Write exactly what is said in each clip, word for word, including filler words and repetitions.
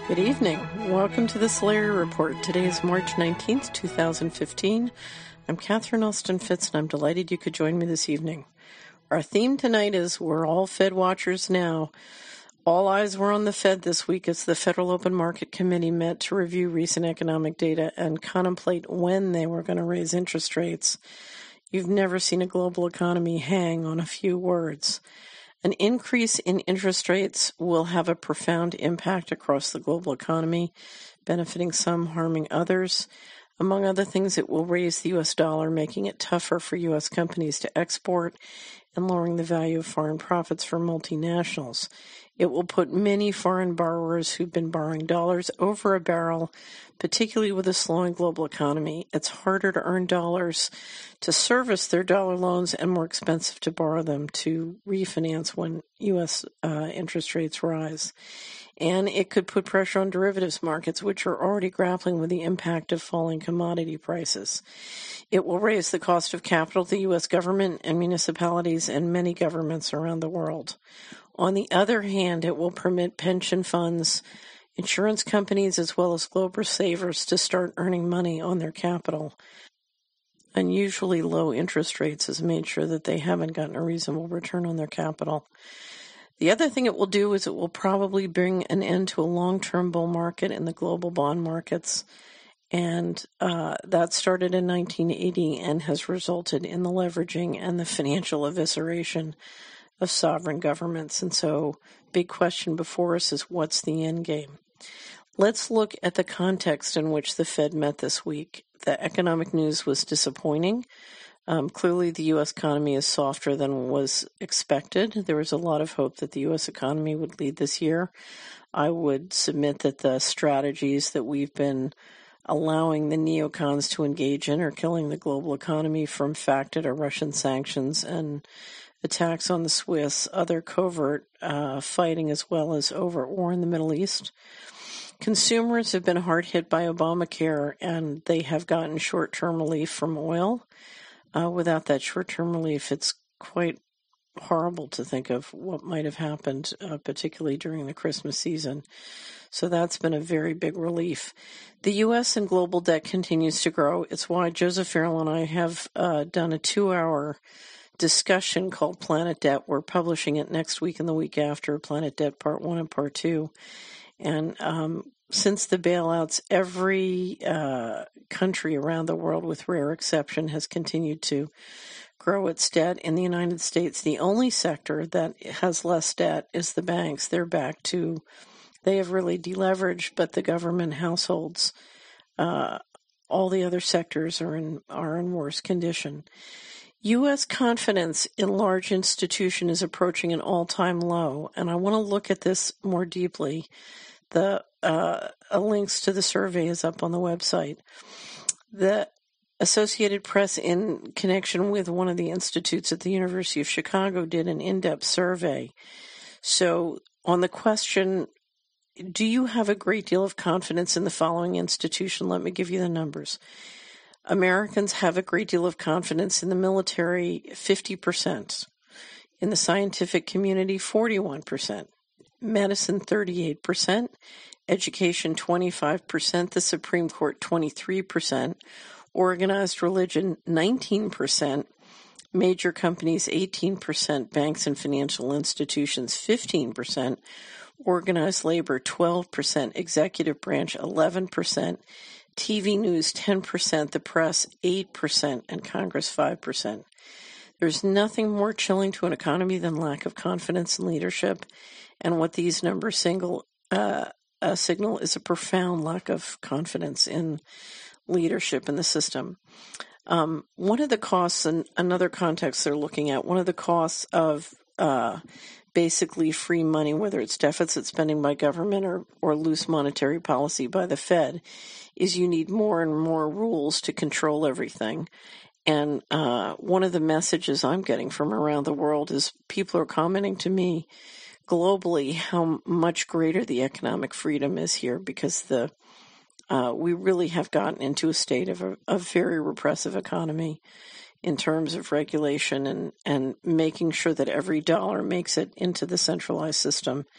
Good evening. Welcome to the Solari Report. Today is March nineteenth, two thousand fifteen. I'm Catherine Austin Fitz, and I'm delighted you could join me this evening. Our theme tonight is We're All Fed Watchers Now. All eyes were on the Fed this week as the Federal Open Market Committee met to review recent economic data and contemplate when they were going to raise interest rates. You've never seen a global economy hang on a few words. An increase in interest rates will have a profound impact across the global economy, benefiting some, harming others. Among other things, it will raise the U S dollar, making it tougher for U S companies to export and lowering the value of foreign profits for multinationals. It will put many foreign borrowers who've been borrowing dollars over a barrel, particularly with a slowing global economy. It's harder to earn dollars to service their dollar loans and more expensive to borrow them to refinance when U S uh, interest rates rise. And it could put pressure on derivatives markets, which are already grappling with the impact of falling commodity prices. It will raise the cost of capital to the U S government and municipalities and many governments around the world. On the other hand, it will permit pension funds, insurance companies, as well as global savers to start earning money on their capital. Unusually low interest rates has made sure that they haven't gotten a reasonable return on their capital. The other thing it will do is it will probably bring an end to a long-term bull market in the global bond markets. And uh, that started in nineteen eighty and has resulted in the leveraging and the financial evisceration of sovereign governments. And so big question before us is, what's the end game? Let's look at the context in which the Fed met this week. The economic news was disappointing. Um, clearly, the U S economy is softer than was expected. There was a lot of hope that the U S economy would lead this year. I would submit that the strategies that we've been allowing the neocons to engage in are killing the global economy, from FACTA to Russian sanctions and attacks on the Swiss, other covert uh, fighting, as well as overt war in the Middle East. Consumers have been hard hit by Obamacare, and they have gotten short-term relief from oil. Uh, without that short-term relief, it's quite horrible to think of what might have happened, uh, particularly during the Christmas season. So that's been a very big relief. The U S and global debt continues to grow. It's why Joseph Farrell and I have uh, done a two-hour discussion called Planet Debt. We're publishing it next week and the week after, Planet Debt Part one and Part two. And um, since the bailouts, every uh, country around the world, with rare exception, has continued to grow its debt. In the United States, the only sector that has less debt is the banks. They're back to, they have really deleveraged, but the government, households, uh, all the other sectors are in are in worse condition. U S confidence in large institutions is approaching an all-time low, and I want to look at this more deeply. The uh, links to the survey is up on the website. The Associated Press, in connection with one of the institutes at the University of Chicago, did an in-depth survey. So on the question, do you have a great deal of confidence in the following institution? Let me give you the numbers. Americans have a great deal of confidence in the military, fifty percent. In the scientific community, forty-one percent. Medicine, thirty-eight percent. Education, twenty-five percent. The Supreme Court, twenty-three percent. Organized religion, nineteen percent. Major companies, eighteen percent. Banks and financial institutions, fifteen percent. Organized labor, twelve percent. Executive branch, eleven percent. T V news, ten percent, the press, eight percent, and Congress, five percent. There's nothing more chilling to an economy than lack of confidence in leadership, and what these numbers single, uh, uh, signal is a profound lack of confidence in leadership in the system. Um, one of the costs, and another context they're looking at, one of the costs of uh, basically free money, whether it's deficit spending by government or, or loose monetary policy by the Fed, is you need more and more rules to control everything. And uh, one of the messages I'm getting from around the world is people are commenting to me globally how much greater the economic freedom is here, because the uh, we really have gotten into a state of a, a very repressive economy in terms of regulation and, and making sure that every dollar makes it into the centralized system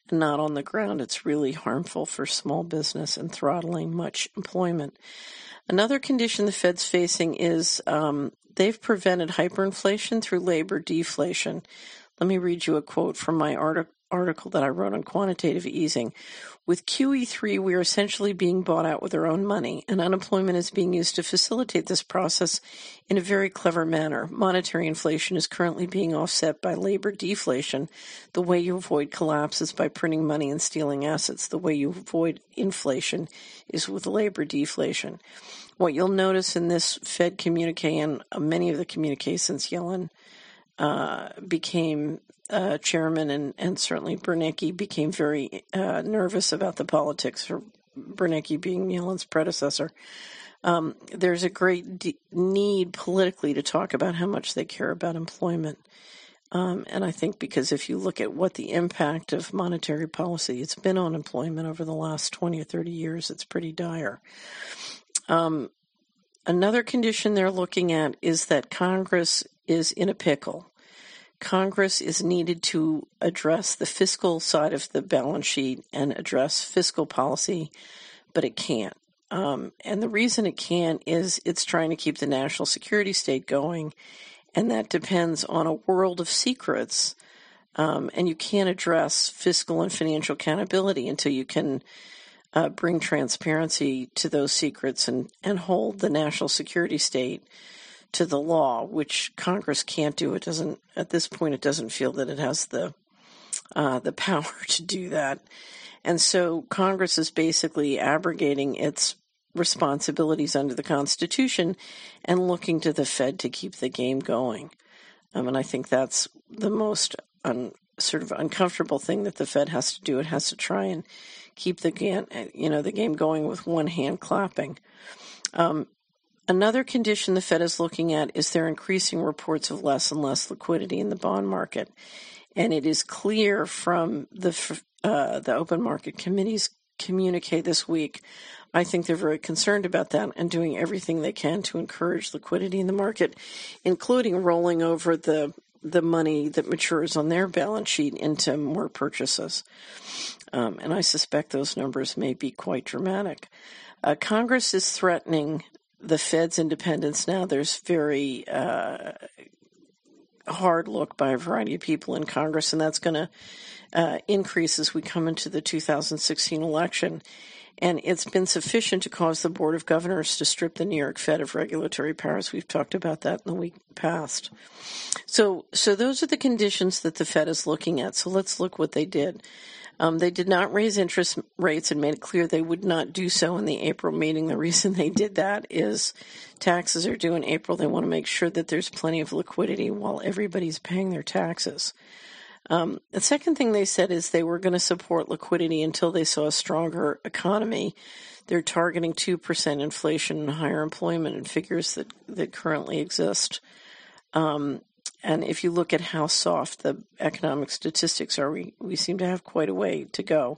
and not on the ground. It's really harmful for small business and throttling much employment. Another condition the Fed's facing is um, they've prevented hyperinflation through labor deflation. Let me read you a quote from my artic- article that I wrote on quantitative easing. With Q E three, we are essentially being bought out with our own money, and unemployment is being used to facilitate this process in a very clever manner. Monetary inflation is currently being offset by labor deflation. The way you avoid collapse is by printing money and stealing assets. The way you avoid inflation is with labor deflation. What you'll notice in this Fed communique and many of the communiques since Yellen uh, became uh, chairman, and, and certainly Bernanke became very uh, nervous about the politics, for Bernanke being Yellen's predecessor. Um, there's a great de- need politically to talk about how much they care about employment. Um, and I think because if you look at what the impact of monetary policy it's been on employment over the last twenty or thirty years, it's pretty dire. Um, another condition they're looking at is that Congress is in a pickle. Congress is needed to address the fiscal side of the balance sheet and address fiscal policy, but it can't. Um, and the reason it can't is it's trying to keep the national security state going, and that depends on a world of secrets. Um, and you can't address fiscal and financial accountability until you can uh, bring transparency to those secrets and, and hold the national security state to the law, which Congress can't do. It doesn't, at this point, it doesn't feel that it has the uh, the power to do that. And so Congress is basically abrogating its responsibilities under the Constitution and looking to the Fed to keep the game going. Um, and I think that's the most un, sort of uncomfortable thing that the Fed has to do. It has to try and keep the game, you know, the game going with one hand clapping. Um, Another condition the Fed is looking at is their increasing reports of less and less liquidity in the bond market. And it is clear from the uh, the Open Market Committee's communique this week, I think they're very concerned about that and doing everything they can to encourage liquidity in the market, including rolling over the the money that matures on their balance sheet into more purchases. Um, and I suspect those numbers may be quite dramatic. Uh, Congress is threatening the Fed's independence now. There's very uh, hard look by a variety of people in Congress, and that's going to uh, increase as we come into the two thousand sixteen election. And it's been sufficient to cause the Board of Governors to strip the New York Fed of regulatory powers. We've talked about that in the week past. So, so those are the conditions that the Fed is looking at. So let's look what they did. Um, they did not raise interest rates and made it clear they would not do so in the April meeting. The reason they did that is taxes are due in April. They want to make sure that there's plenty of liquidity while everybody's paying their taxes. Um, the second thing they said is they were going to support liquidity until they saw a stronger economy. They're targeting two percent inflation and higher employment and figures that, that currently exist. Um, And if you look at how soft the economic statistics are, we, we seem to have quite a way to go.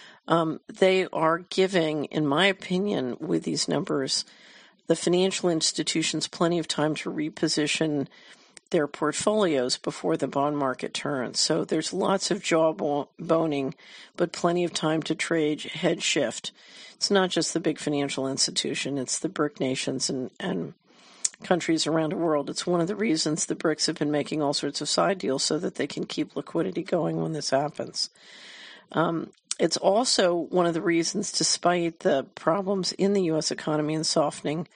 Um, they are giving, in my opinion, with these numbers, the financial institutions plenty of time to reposition their portfolios before the bond market turns. So there's lots of jaw boning, but plenty of time to trade, head shift. It's not just the big financial institution, it's the BRIC nations and, and countries around the world. It's one of the reasons the BRICS have been making all sorts of side deals so that they can keep liquidity going when this happens. Um, it's also one of the reasons, despite the problems in the U S economy and softening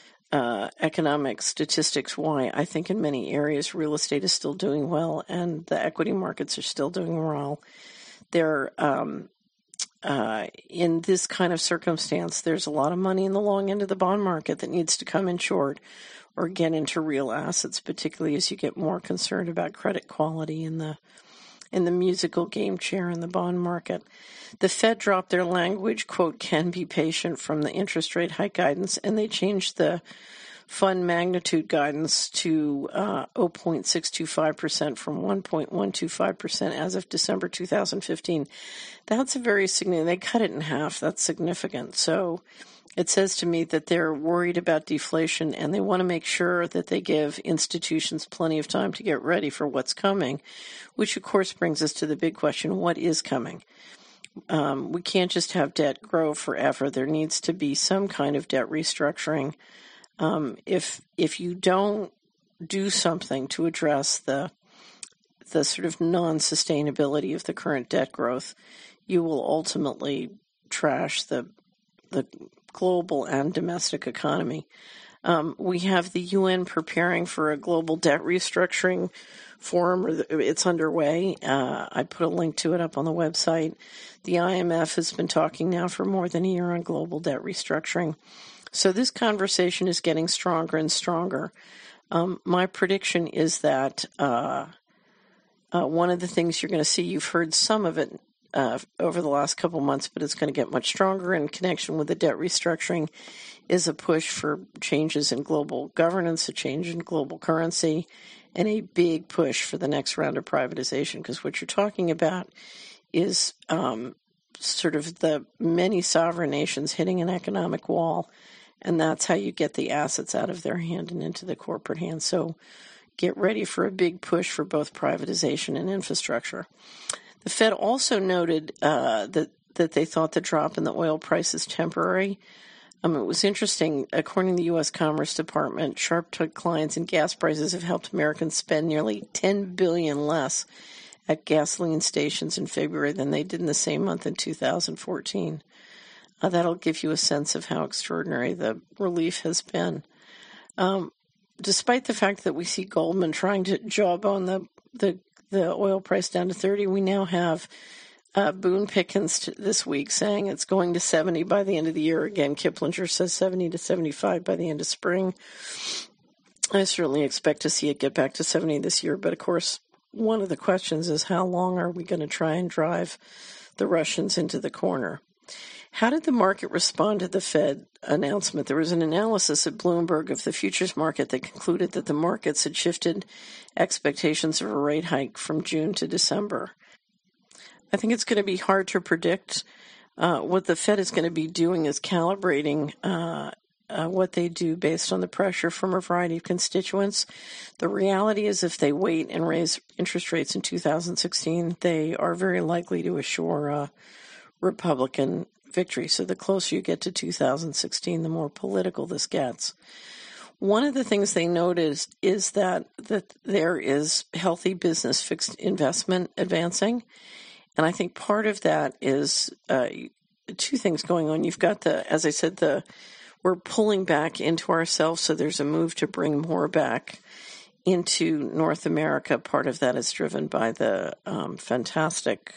uh, economic statistics, why I think in many areas real estate is still doing well and the equity markets are still doing well. They're um, Uh, in this kind of circumstance, there's a lot of money in the long end of the bond market that needs to come in short or get into real assets, particularly as you get more concerned about credit quality in the in the musical game chair in the bond market. The Fed dropped their language, quote, can be patient from the interest rate hike guidance, and they changed the fund magnitude guidance to uh, zero point six two five percent from one point one two five percent as of December two thousand fifteen. That's a very significant, they cut it in half. That's significant. So it says to me that they're worried about deflation and they want to make sure that they give institutions plenty of time to get ready for what's coming, which of course brings us to the big question, what is coming? Um, we can't just have debt grow forever. There needs to be some kind of debt restructuring. Um, if if you don't do something to address the the sort of non-sustainability of the current debt growth, you will ultimately trash the the global and domestic economy. Um, we have the U N preparing for a global debt restructuring forum. Or the, it's underway. Uh, I put a link to it up on the website. The I M F has been talking now for more than a year on global debt restructuring. So this conversation is getting stronger and stronger. Um, my prediction is that uh, uh, one of the things you're going to see, you've heard some of it uh, over the last couple months, but it's going to get much stronger in connection with the debt restructuring, is a push for changes in global governance, a change in global currency, and a big push for the next round of privatization, because what you're talking about is um, sort of the many sovereign nations hitting an economic wall, and that's how you get the assets out of their hand and into the corporate hands. So get ready for a big push for both privatization and infrastructure. The Fed also noted uh, that, that they thought the drop in the oil price is temporary. Um, it was interesting. According to the U S Commerce Department, sharp declines in gas prices have helped Americans spend nearly ten billion dollars less at gasoline stations in February than they did in the same month in two thousand fourteen. Uh, that'll give you a sense of how extraordinary the relief has been. Um, despite the fact that we see Goldman trying to jawbone the, the, the oil price down to thirty, we now have Uh, Boone Pickens t- this week saying it's going to seventy by the end of the year. Again, Kiplinger says seventy to seventy-five by the end of spring. I certainly expect to see it get back to seventy this year. But of course, one of the questions is how long are we going to try and drive the Russians into the corner? How did the market respond to the Fed announcement? There was an analysis at Bloomberg of the futures market that concluded that the markets had shifted expectations of a rate hike from June to December. I think it's going to be hard to predict. Uh, what the Fed is going to be doing is calibrating uh, uh, what they do based on the pressure from a variety of constituents. The reality is if they wait and raise interest rates in two thousand sixteen, they are very likely to assure a Republican victory. So the closer you get to two thousand sixteen, the more political this gets. One of the things they noticed is that, that there is healthy business fixed investment advancing. And I think part of that is uh, two things going on. You've got the, as I said, the we're pulling back into ourselves, so there's a move to bring more back into North America. Part of that is driven by the um, fantastic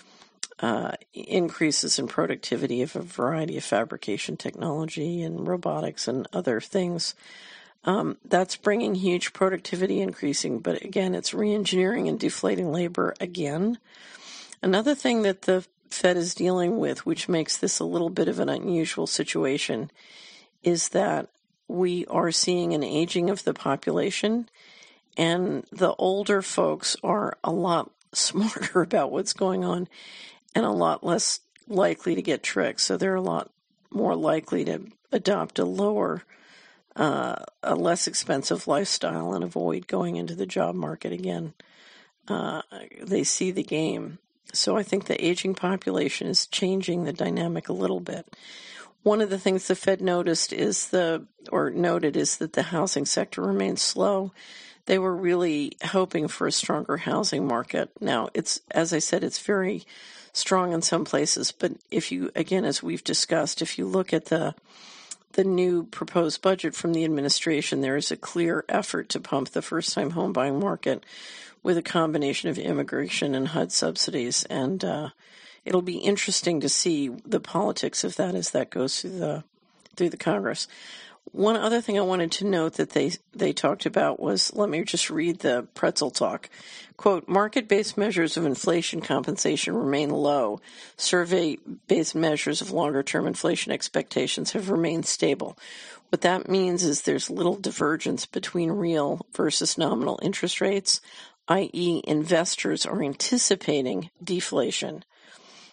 uh, increases in productivity of a variety of fabrication technology and robotics and other things. Um, that's bringing huge productivity increasing, but again, it's re-engineering and deflating labor again. Another thing that the Fed is dealing with, which makes this a little bit of an unusual situation, is that we are seeing an aging of the population, and the older folks are a lot smarter about what's going on and a lot less likely to get tricked. So they're a lot more likely to adopt a lower, uh, a less expensive lifestyle and avoid going into the job market again. Uh, they see the game. So I think the aging population is changing the dynamic a little bit. One of the things the Fed noticed is the, or noted is that the housing sector remains slow. They were really hoping for a stronger housing market. Now, it's, as I said, it's very strong in some places, but if you, again, as we've discussed, if you look at the the new proposed budget from the administration, there is a clear effort to pump the first-time home buying market with a combination of immigration and H U D subsidies. And uh, it'll be interesting to see the politics of that as that goes through the through the Congress. One other thing I wanted to note that they, they talked about was, let me just read the pretzel talk. Quote, market-based measures of inflation compensation remain low. Survey-based measures of longer-term inflation expectations have remained stable. What that means is there's little divergence between real versus nominal interest rates, that is investors are anticipating deflation.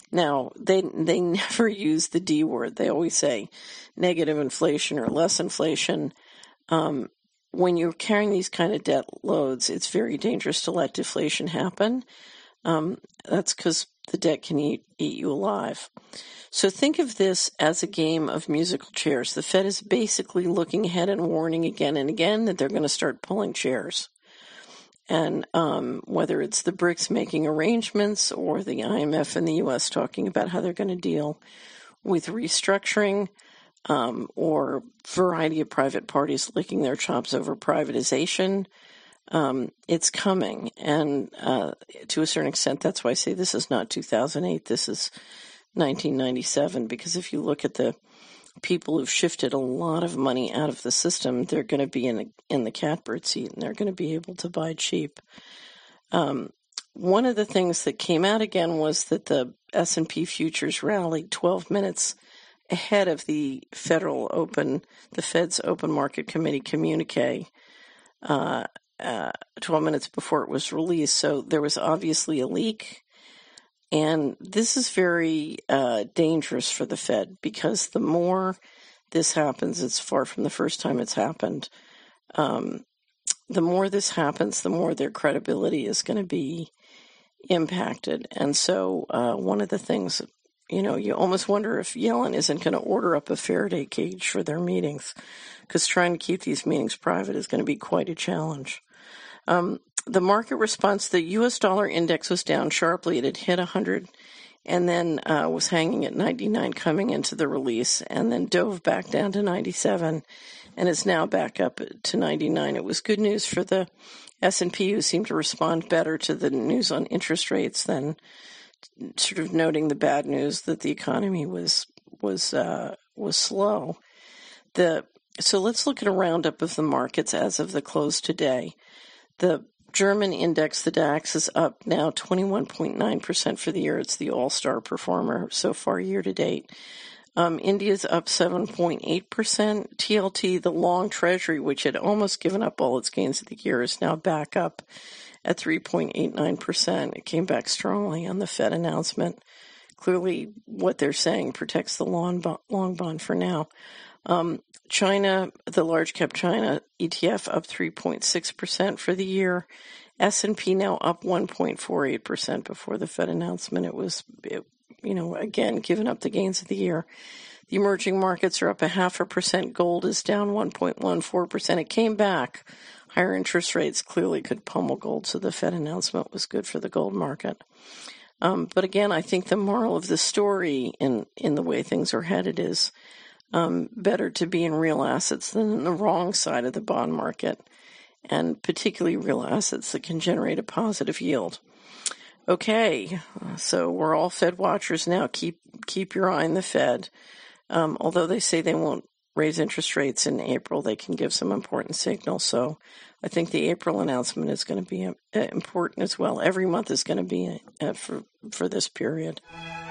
Now, they they never use the D word. They always say negative inflation or less inflation. Um, when you're carrying these kind of debt loads, it's very dangerous to let deflation happen. Um, that's because the debt can eat, eat you alive. So think of this as a game of musical chairs. The Fed is basically looking ahead and warning again and again that they're going to start pulling chairs. And um, whether it's the BRICS making arrangements or the I M F and the U S talking about how they're going to deal with restructuring, um, or a variety of private parties licking their chops over privatization, um, it's coming. And uh, to a certain extent, that's why I say this is not two thousand eight, this is nineteen ninety-seven, because if you look at the people who've shifted a lot of money out of the system, they're going to be in the, in the catbird seat, and they're going to be able to buy cheap. Um, one of the things that came out again was that the S and P futures rallied twelve minutes ahead of the Federal Open, the Fed's Open Market Committee communique, uh, uh, twelve minutes before it was released. So there was obviously a leak. And this is very uh, dangerous for the Fed, because the more this happens, it's far from the first time it's happened. Um, the more this happens, the more their credibility is going to be impacted. And so uh, one of the things, you know, you almost wonder if Yellen isn't going to order up a Faraday cage for their meetings, because trying to keep these meetings private is going to be quite a challenge. Um, The market response, the U S dollar index was down sharply. It had hit one hundred and then uh, was hanging at ninety-nine coming into the release, and then dove back down to ninety-seven and is now back up to ninety-nine. It was good news for the S and P, who seemed to respond better to the news on interest rates than sort of noting the bad news that the economy was was uh, was slow. The so let's look at a roundup of the markets as of the close today. The German index, the DAX, is up now twenty-one point nine percent for the year. It's the all-star performer so far year to date. Um, India's up seven point eight percent. T L T, the long treasury, which had almost given up all its gains of the year, is now back up at three point eight nine percent. It came back strongly on the Fed announcement. Clearly, what they're saying protects the long bond, long bond for now. Um, China, the large cap China E T F up three point six percent for the year. S and P now up one point four eight percent. Before the Fed announcement, it was, it, you know, again, giving up the gains of the year. The emerging markets are up a half a percent. Gold is down one point one four percent. It came back. Higher interest rates clearly could pummel gold, so the Fed announcement was good for the gold market. Um, but again, I think the moral of the story in, in the way things are headed is Um, better to be in real assets than in the wrong side of the bond market, and particularly real assets that can generate a positive yield. Okay, so we're all Fed watchers now. Keep keep your eye on the Fed. Um, although they say they won't raise interest rates in April, they can give some important signals. So I think the April announcement is going to be uh, important as well. Every month is going to be uh, for for this period.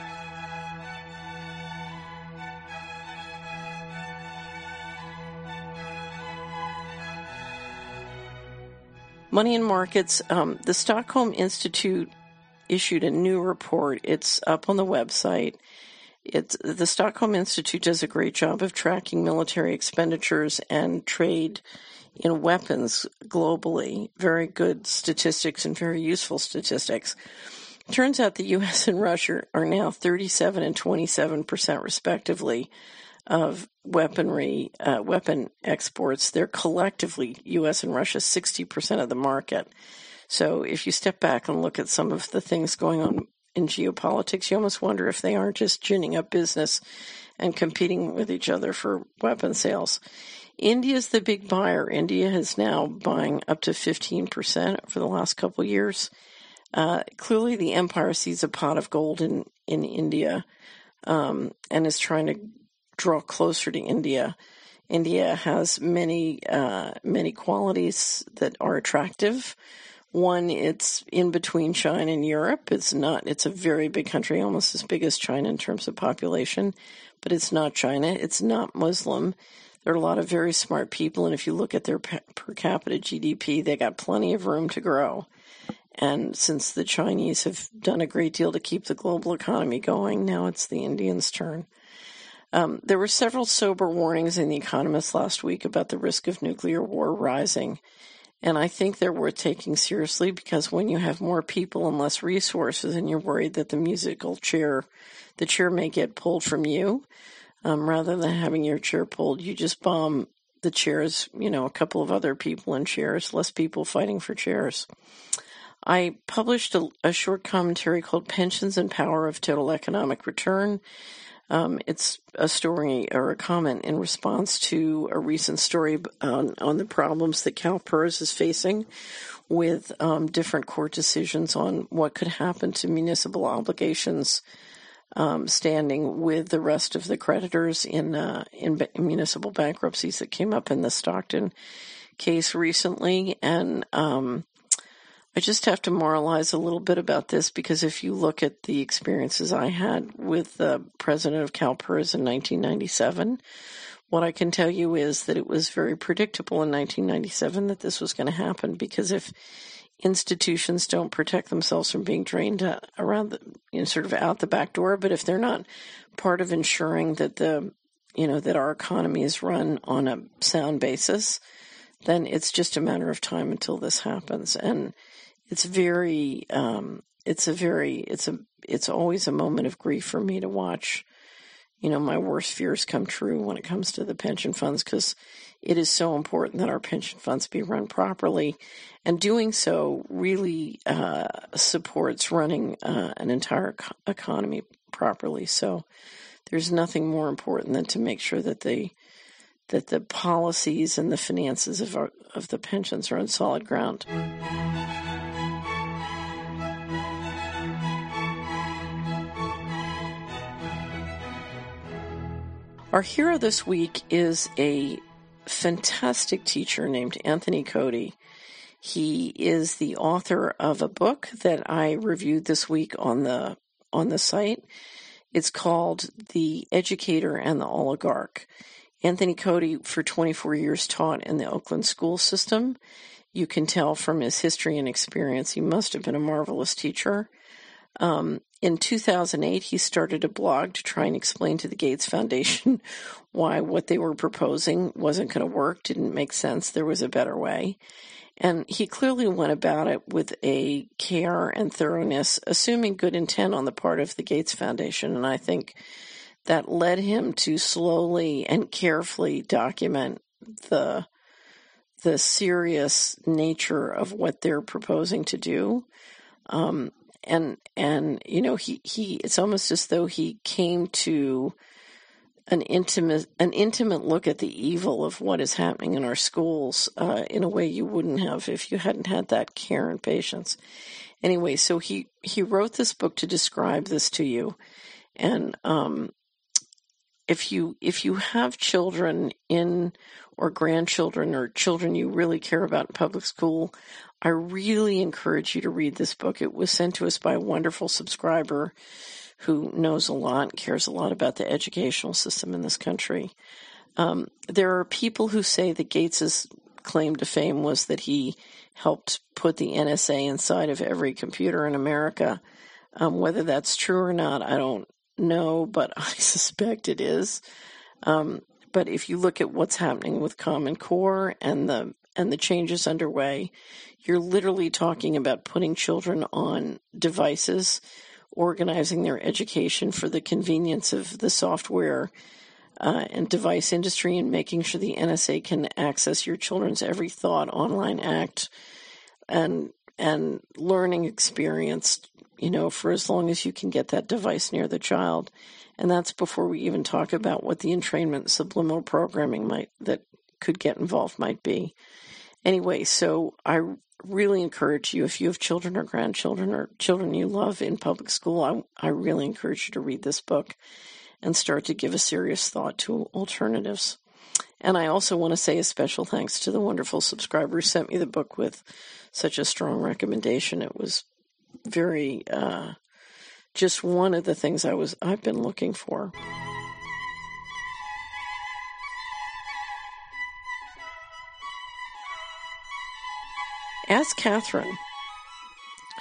Money in markets. Um, the Stockholm Institute issued a new report. It's up on the website. It's the Stockholm Institute does a great job of tracking military expenditures and trade in weapons globally. Very good statistics and very useful statistics. It turns out the U S and Russia are now thirty-seven and twenty-seven percent respectively of weaponry, uh, weapon exports. They're collectively, U S and Russia, sixty percent of the market. So if you step back and look at some of the things going on in geopolitics, you almost wonder if they aren't just ginning up business and competing with each other for weapon sales. India's the big buyer. India is now buying up to fifteen percent for the last couple of years. Uh, clearly the empire sees a pot of gold in, in India, um, and is trying to draw closer to India. India has many, uh, many qualities that are attractive. One, it's in between China and Europe. It's not, it's a very big country, almost as big as China in terms of population, but it's not China. It's not Muslim. There are a lot of very smart people, and if you look at their per capita G D P, they got plenty of room to grow. And since the Chinese have done a great deal to keep the global economy going, now it's the Indians' turn. Um, there were several sober warnings in The Economist last week about the risk of nuclear war rising. And I think they're worth taking seriously, because when you have more people and less resources and you're worried that the musical chair, the chair may get pulled from you, um, rather than having your chair pulled, you just bomb the chairs, you know, a couple of other people in chairs, less people fighting for chairs. I published a, a short commentary called Pensions and Power of Total Economic Return. Um, it's a story or a comment in response to a recent story on, on the problems that CalPERS is facing with um, different court decisions on what could happen to municipal obligations um, standing with the rest of the creditors in, uh, in b- municipal bankruptcies that came up in the Stockton case recently. And um, I just have to moralize a little bit about this, because if you look at the experiences I had with the president of CalPERS in nineteen ninety-seven, what I can tell you is that it was very predictable in nineteen ninety-seven that this was going to happen, because if institutions don't protect themselves from being drained uh, around the, you know, sort of out the back door, but if they're not part of ensuring that the, you know, that our economy is run on a sound basis, then it's just a matter of time until this happens. And it's very, um, it's a very, it's a, it's always a moment of grief for me to watch, you know, my worst fears come true when it comes to the pension funds, because it is so important that our pension funds be run properly, and doing so really uh, supports running uh, an entire co- economy properly. So there's nothing more important than to make sure that the that the policies and the finances of our, of the pensions are on solid ground. Our hero this week is a fantastic teacher named Anthony Cody. He is the author of a book that I reviewed this week on the on the site. It's called The Educator and the Oligarch. Anthony Cody, for twenty-four years, taught in the Oakland school system. You can tell from his history and experience he must have been a marvelous teacher. Um, in two thousand eight, he started a blog to try and explain to the Gates Foundation why what they were proposing wasn't going to work, didn't make sense, there was a better way. And he clearly went about it with a care and thoroughness, assuming good intent on the part of the Gates Foundation. And I think that led him to slowly and carefully document the the serious nature of what they're proposing to do. Um, and, and, you know, he, he, it's almost as though he came to an intimate, an intimate look at the evil of what is happening in our schools, uh, in a way you wouldn't have if you hadn't had that care and patience. Anyway, so he, he wrote this book to describe this to you. And, um, if you, if you have children in, or grandchildren or children you really care about in public school, I really encourage you to read this book. It was sent to us by a wonderful subscriber who knows a lot, cares a lot about the educational system in this country. Um, there are people who say that Gates's claim to fame was that he helped put the N S A inside of every computer in America. Um, whether that's true or not, I don't know, but I suspect it is. Um, but if you look at what's happening with Common Core and the and the changes underway, you're literally talking about putting children on devices, organizing their education for the convenience of the software uh, and device industry, and making sure the N S A can access your children's every thought, online act, and and learning experience, you know, for as long as you can get that device near the child. And that's before we even talk about what the entrainment subliminal programming might that could get involved might be. Anyway, so I really encourage you, if you have children or grandchildren or children you love in public school, I, I really encourage you to read this book and start to give a serious thought to alternatives. And I also want to say a special thanks to the wonderful subscriber who sent me the book with such a strong recommendation. It was very, uh, just one of the things I was, I've been looking for. Ask Catherine.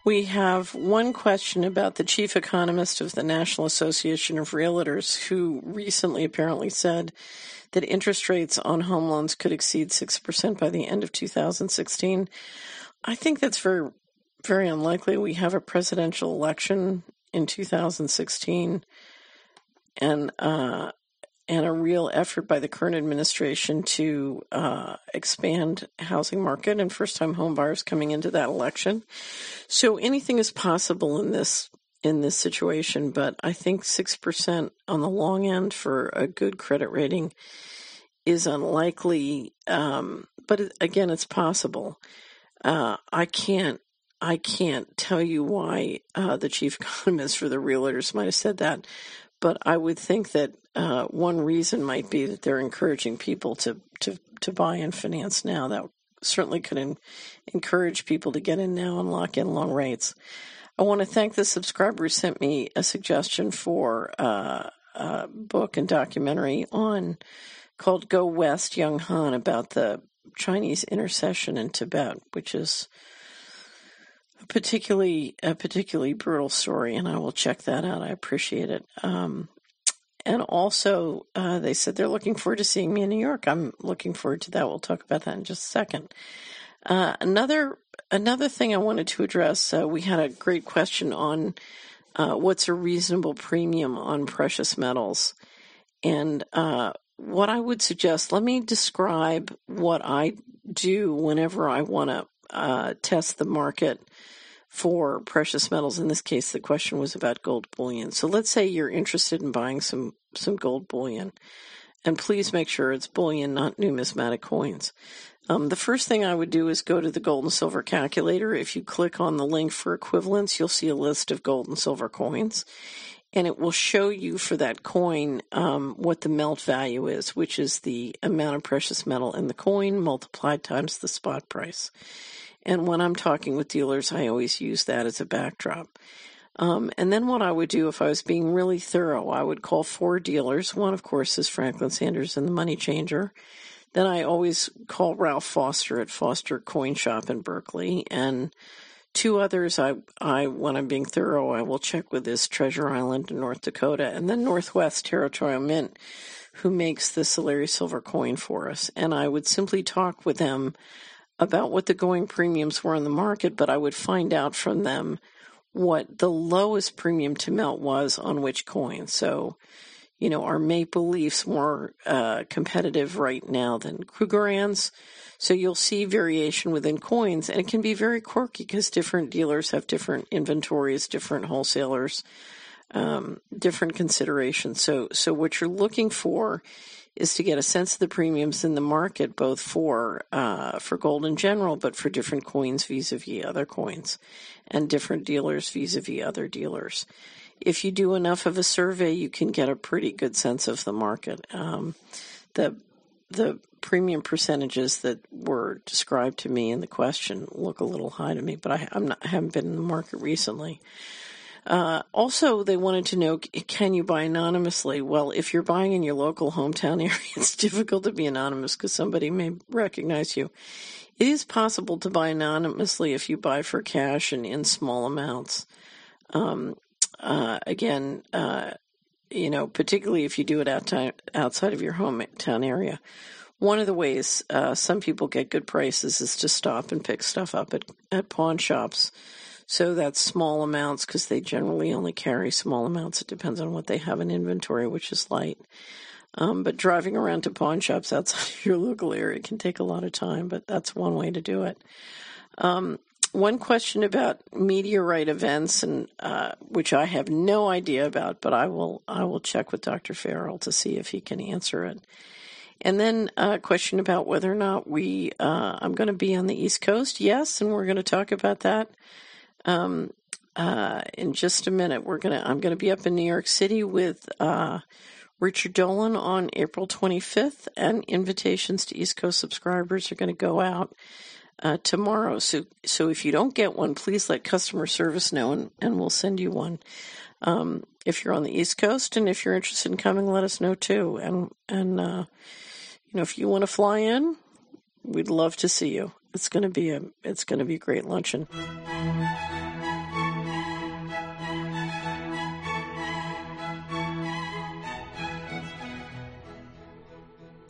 We have one question about the chief economist of the National Association of Realtors, who recently apparently said that interest rates on home loans could exceed six percent by the end of two thousand sixteen. I think that's very, very unlikely. We have a presidential election in two thousand sixteen, and uh, and a real effort by the current administration to uh, expand housing market and first-time home buyers coming into that election. So anything is possible in this in this situation, but I think six percent on the long end for a good credit rating is unlikely. Um, but it, again, it's possible. Uh, I can't I can't tell you why uh, the chief economist for the realtors might have said that, but I would think that uh, one reason might be that they're encouraging people to, to, to buy and finance now. That certainly could in, encourage people to get in now and lock in long rates. I want to thank the subscriber who sent me a suggestion for uh, a book and documentary on called Go West, Young Han, about the Chinese intercession in Tibet, which is a particularly a particularly brutal story, and I will check that out. I appreciate it. Um, and also, uh, they said they're looking forward to seeing me in New York. I'm looking forward to that. We'll talk about that in just a second. Uh, another another thing I wanted to address, uh, we had a great question on uh, what's a reasonable premium on precious metals. And uh, what I would suggest, let me describe what I do whenever I want to uh, test the market for precious metals. In this case, the question was about gold bullion. So let's say you're interested in buying some, some gold bullion. And please make sure it's bullion, not numismatic coins. Um, the first thing I would do is go to the gold and silver calculator. If you click on the link for equivalents, you'll see a list of gold and silver coins. And it will show you for that coin um, what the melt value is, which is the amount of precious metal in the coin multiplied times the spot price. And when I'm talking with dealers, I always use that as a backdrop. Um, and then what I would do if I was being really thorough, I would call four dealers. One, of course, is Franklin Sanders and the Money Changer. Then I always call Ralph Foster at Foster Coin Shop in Berkeley. And two others, I, I when I'm being thorough, I will check with this Treasure Island in North Dakota. And then Northwest Territorial Mint, who makes the Solari silver coin for us. And I would simply talk with them about what the going premiums were in the market, but I would find out from them what the lowest premium to melt was on which coin. So, you know, are Maple Leafs more uh, competitive right now than Krugerrands? So you'll see variation within coins, and it can be very quirky because different dealers have different inventories, different wholesalers, um, different considerations. So, so what you're looking for is to get a sense of the premiums in the market, both for uh, for gold in general, but for different coins vis-a-vis other coins, and different dealers vis-a-vis other dealers. If you do enough of a survey, you can get a pretty good sense of the market. Um, the the premium percentages that were described to me in the question look a little high to me, but I, I'm not, I haven't been in the market recently. Uh, also, they wanted to know, can you buy anonymously? Well, if you're buying in your local hometown area, it's difficult to be anonymous because somebody may recognize you. It is possible to buy anonymously if you buy for cash and in small amounts. Um, uh, again, uh, you know, particularly if you do it outside, outside of your hometown area. One of the ways uh, some people get good prices is to stop and pick stuff up at, at pawn shops. So that's small amounts because they generally only carry small amounts. It depends on what they have in inventory, which is light. Um, but driving around to pawn shops outside of your local area can take a lot of time, but that's one way to do it. Um, one question about meteorite events, and uh, which I have no idea about, but I will I will check with Doctor Farrell to see if he can answer it. And then a question about whether or not we uh, I'm going to be on the East Coast. Yes, and we're going to talk about that. Um, uh, in just a minute, we're gonna. I'm gonna be up in New York City with uh, Richard Dolan on April twenty-fifth, and invitations to East Coast subscribers are going to go out uh, tomorrow. So, so if you don't get one, please let customer service know, and, and we'll send you one. Um, if you're on the East Coast, and if you're interested in coming, let us know too. And and uh, you know, if you want to fly in, we'd love to see you. It's going to be a it's going to be a great luncheon.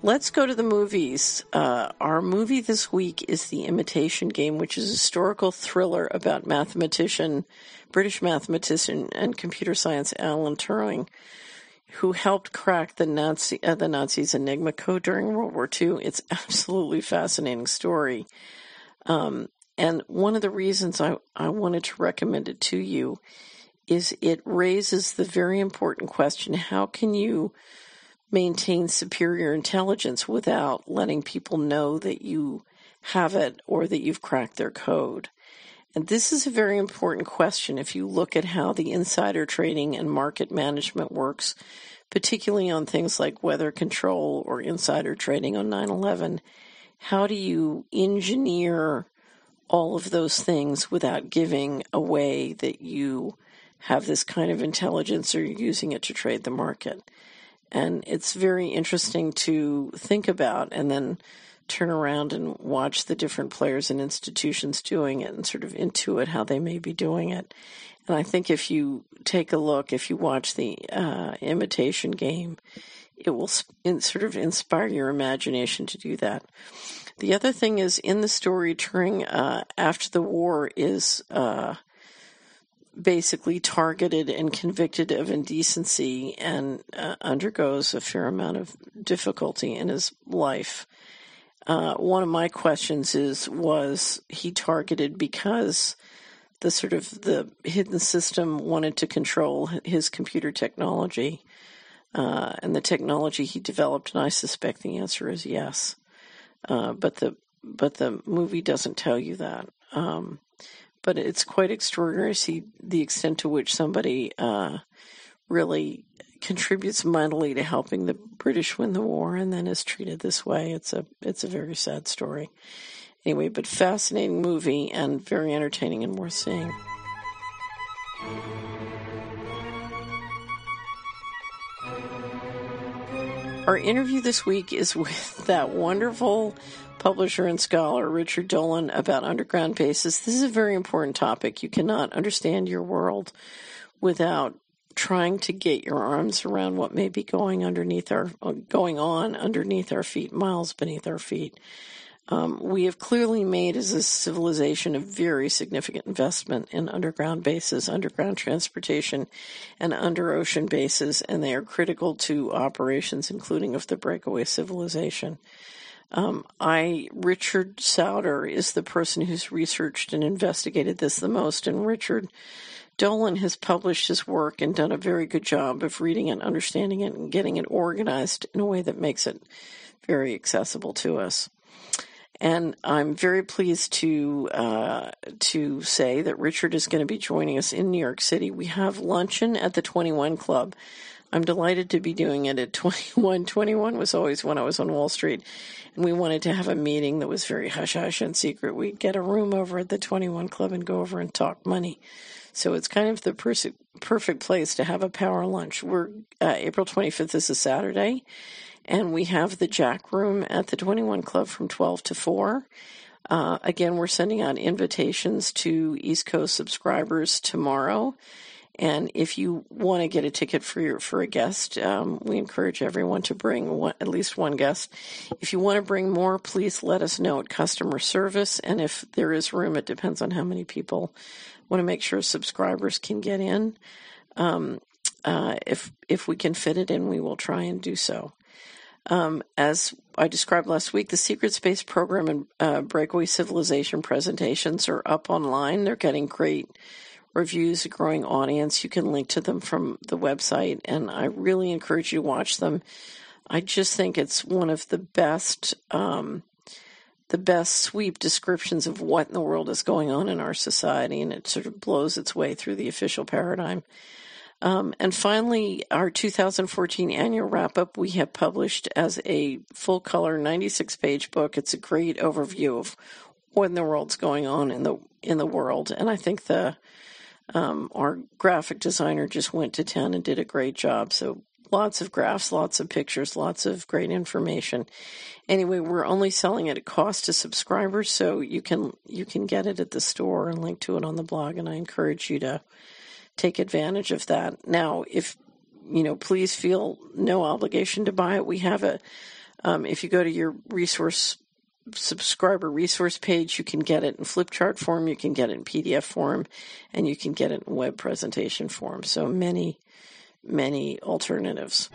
let's go to the movies. Uh, our movie this week is The Imitation Game, which is a historical thriller about mathematician, British mathematician and computer science Alan Turing, who helped crack the Nazi uh, the Nazis' Enigma code during World War Two. It's absolutely fascinating story. Um, and one of the reasons I, I wanted to recommend it to you is it raises the very important question, how can you maintain superior intelligence without letting people know that you have it or that you've cracked their code? And this is a very important question if you look at how the insider trading and market management works, particularly on things like weather control or insider trading on nine eleven. How do you engineer all of those things without giving away that you have this kind of intelligence or you're using it to trade the market? And it's very interesting to think about and then turn around and watch the different players and institutions doing it and sort of intuit how they may be doing it. And I think if you take a look, if you watch the uh, Imitation Game, it will in, sort of inspire your imagination to do that. The other thing is, in the story, Turing, uh, after the war, is uh, basically targeted and convicted of indecency and uh, undergoes a fair amount of difficulty in his life. Uh, one of my questions is, was he targeted because the sort of the hidden system wanted to control his computer technology uh, and the technology he developed? And I suspect the answer is yes. Uh, but the but the movie doesn't tell you that. Um, but it's quite extraordinary to see the extent to which somebody uh, really contributes mightily to helping the British win the war and then is treated this way. It's a it's a very sad story. Anyway, but fascinating movie and very entertaining and worth seeing. Our interview this week is with that wonderful publisher and scholar, Richard Dolan, about underground bases. This is a very important topic. You cannot understand your world without trying to get your arms around what may be going underneath our, going on underneath our feet, miles beneath our feet. Um, we have clearly made as a civilization a very significant investment in underground bases, underground transportation, and under-ocean bases, and they are critical to operations, including of the breakaway civilization. Um, I, Richard Sauder is the person who's researched and investigated this the most, and Richard Dolan has published his work and done a very good job of reading and understanding it and getting it organized in a way that makes it very accessible to us. And I'm very pleased to uh, to say that Richard is going to be joining us in New York City. We have luncheon at the twenty-one Club. I'm delighted to be doing it at twenty-one. twenty-one was always when I was on Wall Street, and we wanted to have a meeting that was very hush-hush and secret. We'd get a room over at the twenty-one Club and go over and talk money. So it's kind of the pers- perfect place to have a power lunch. We're uh, April twenty-fifth is a Saturday. And we have the Jack Room at the twenty-one Club from twelve to four. Uh, again, we're sending out invitations to East Coast subscribers tomorrow. And if you want to get a ticket for your, for a guest, um, we encourage everyone to bring one, at least one guest. If you want to bring more, please let us know at customer service. And if there is room, it depends on how many people want to make sure subscribers can get in. Um, uh, if if we can fit it in, we will try and do so. Um, as I described last week, the Secret Space Program and uh, Breakaway Civilization presentations are up online. They're getting great reviews, a growing audience. You can link to them from the website, and I really encourage you to watch them. I just think it's one of the best, um, the best sweep descriptions of what in the world is going on in our society, and it sort of blows its way through the official paradigm. Um, and finally, our two thousand fourteen annual wrap-up we have published as a full-color ninety-six page book. It's a great overview of what in the world's going on in the in the world. And I think the um, our graphic designer just went to town and did a great job. So lots of graphs, lots of pictures, lots of great information. Anyway, we're only selling it at cost to subscribers, so you can you can get it at the store and link to it on the blog. And I encourage you to take advantage of that. Now, if, you know, please feel no obligation to buy it. We have a, Um, if you go to your resource subscriber resource page, you can get it in flip chart form, you can get it in P D F form, and you can get it in web presentation form. So many, many alternatives.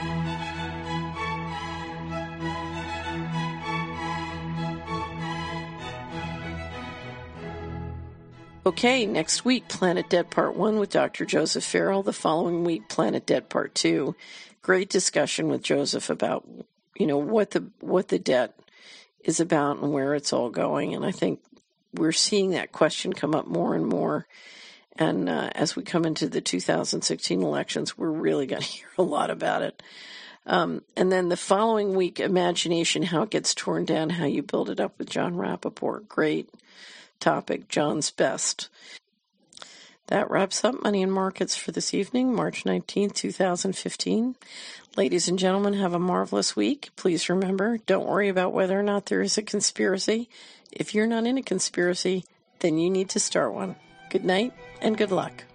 Okay, next week, Planet Debt Part one with Doctor Joseph Farrell. The following week, Planet Debt Part two. Great discussion with Joseph about, you know, what the what the debt is about and where it's all going. And I think we're seeing that question come up more and more. And uh, as we come into the two thousand sixteen elections, we're really going to hear a lot about it. Um, and then the following week, Imagination, How It Gets Torn Down, How You Build It Up with John Rappaport. Great topic, John's best. That wraps up Money and Markets for this evening, March nineteenth, twenty fifteen. Ladies and gentlemen, have a marvelous week. Please remember, don't worry about whether or not there is a conspiracy. If you're not in a conspiracy, then you need to start one. Good night and good luck.